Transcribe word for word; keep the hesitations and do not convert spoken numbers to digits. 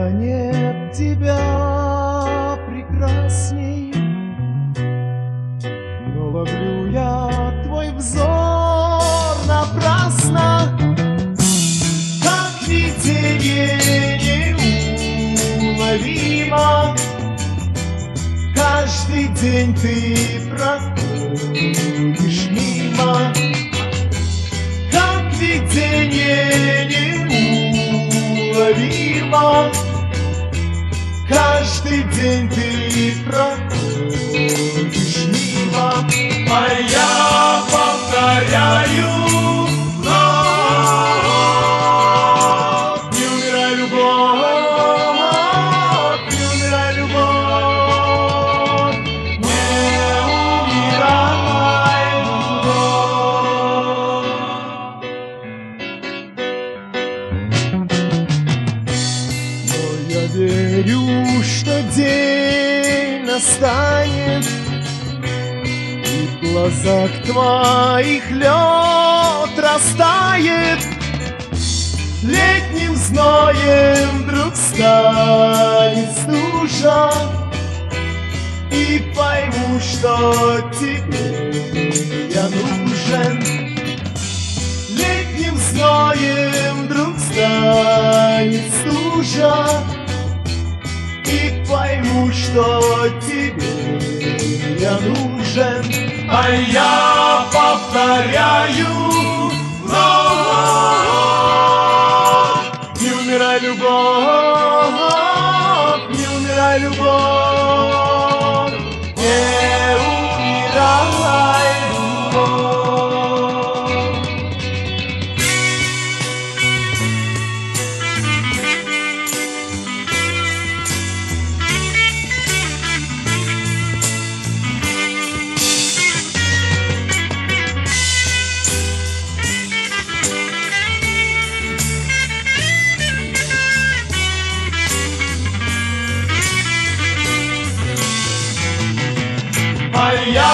меня нет тебя прекрасней, но ловлю я твой взор напрасно, как видение неуловимо. Каждый день ты проходишь мимо, как видение неуловимо. Каждый день ты проходишь мимо, а я повторяю вновь: не умирай, любовь, не умирай, любовь, не умирай, любовь. Но я верю, что день настанет, и в глазах твоих лед растает. Летним зноем вдруг станет стужа, и пойму, что тебе я нужен. Летним зноем вдруг станет стужа, и пойму, что тебе я нужен. А я повторяю вновь: не умирай, любовь, не умирай, любовь, не умирай, любовь. А я